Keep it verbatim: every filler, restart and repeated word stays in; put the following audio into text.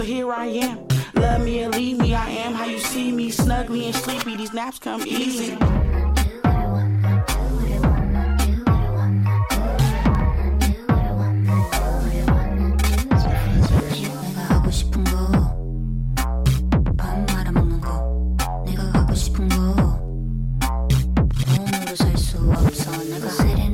Here I am. Love me or leave me, I am how you see me. Snuggly and sleepy, these naps come easy. 없어 내가